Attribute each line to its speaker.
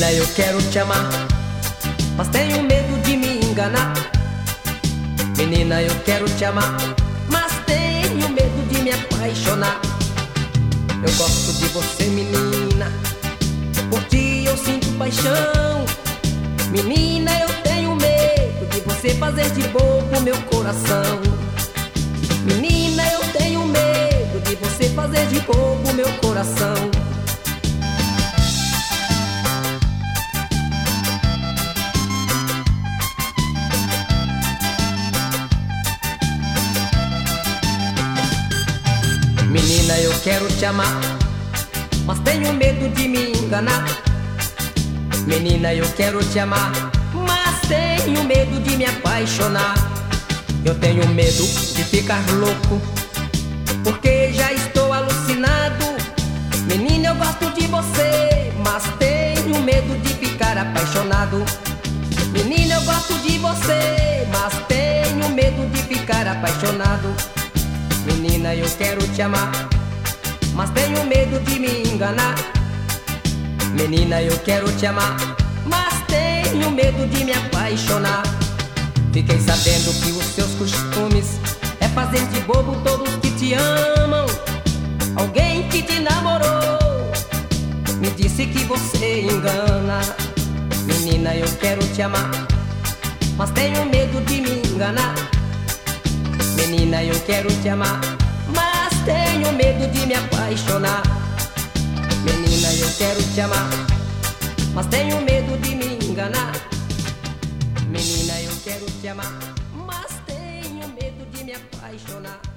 Speaker 1: Menina, eu quero te amar, mas tenho medo de me enganar. Menina, eu quero te amar, mas tenho medo de me apaixonar. Eu gosto de você, menina, por ti eu sinto paixão. Menina, eu tenho medo de você fazer de bobo meu coração. Menina, eu tenho medo de você fazer de bobo meu coração. Menina, eu quero te amar, mas tenho medo de me enganar. Menina, eu quero te amar, mas tenho medo de me apaixonar. Eu tenho medo de ficar louco, porque já estou alucinado. Menina, eu gosto de você, mas tenho medo de ficar apaixonado. Menina, eu gosto de você, mas tenho medo de ficar apaixonado. Menina, eu quero te amar, mas tenho medo de me enganar. Menina, eu quero te amar, mas tenho medo de me apaixonar. Fiquei sabendo que os seus costumes é fazer de bobo todos que te amam. Alguém que te namorou me disse que você engana. Menina, eu quero te amar, mas tenho medo de me enganar. Menina, eu quero te amar, mas tenho medo de me apaixonar. Menina, eu quero te amar, mas tenho medo de me enganar. Menina, eu quero te amar, mas tenho medo de me apaixonar.